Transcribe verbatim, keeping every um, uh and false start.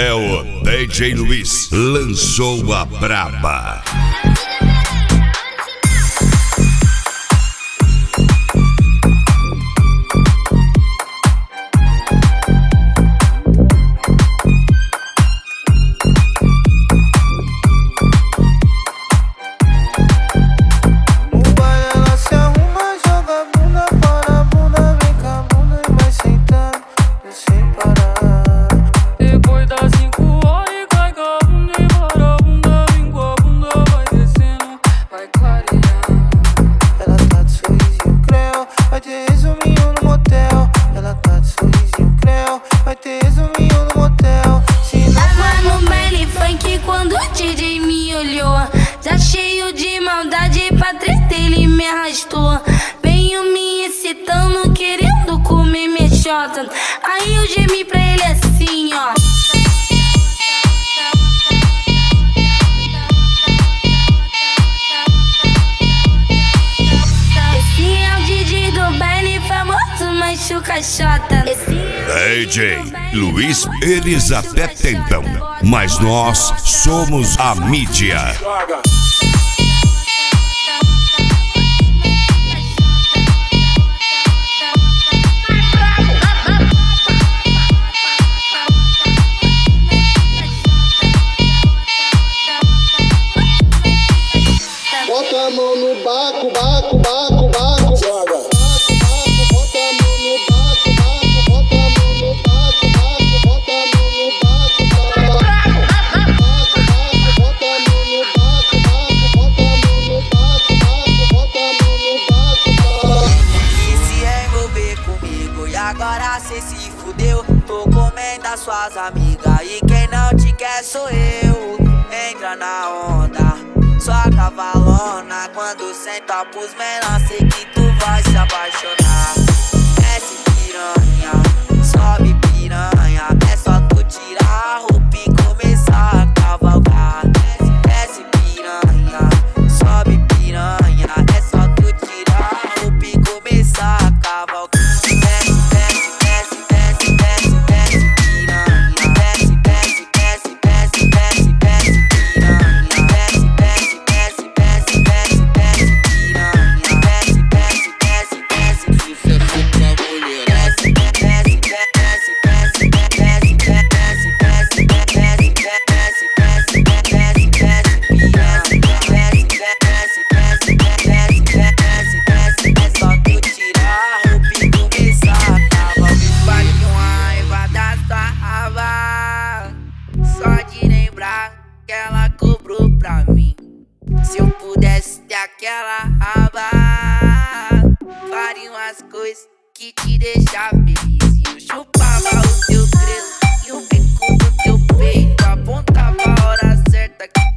É o D J Luiz, lançou a braba. Já cheio de maldade pra treta ele me arrastou. Venho me excitando, querendo comer minha xota. Aí eu gemi pra ele assim, ó. Esse é o D J do baile famoso, machuca xota. D J Luiz, eles até tentam, mas nós somos a mídia. Bota a mão no baco, baco, baco, baco. Joga. Bota a mão no baco, baco. Bota a mão no baco, baco. Bota a mão no baco, baco. Bota a mão no baco, baco. Bota a mão no baco, baco. Bota a mão no baco, baco. E se envolver comigo e agora cê se fudeu. Tô comendo as suas amigas e quem não te quer sou eu. Entra na onda, sua cavalona. Quando senta pros menores, sei que tu vai se apaixonar. Desce piranha, sobe piranha. É só tu tirar a roupa e começar a cavalgar. Desce piranha, sobe piranha. É só tu tirar a roupa e começar a cavalgar. Desce, desce, desce, desce, desce, desce piranha. Desce, desce, desce, desce, desce, desce piranha. Desce, desce, desce, desce, desce, desce piranha. Desce, desce, desce, desce. Sucesso pra mulher. Desce, desce, desce, desce, desce, desce, desce, desce, desce, desce, desce, desce piranha. Desce, desce, desce, desce, desce, desce. É só tu tirar a roupa e começar a cavalgar. Vale com a raiva da sua raba. Só de lembrar que ela cobrou pra mim. Se eu pudesse ter aquela raba, faria umas coisas que te deixar feliz. Eu chupava o teu grelo e o bico do teu peito. Apontava a hora certa que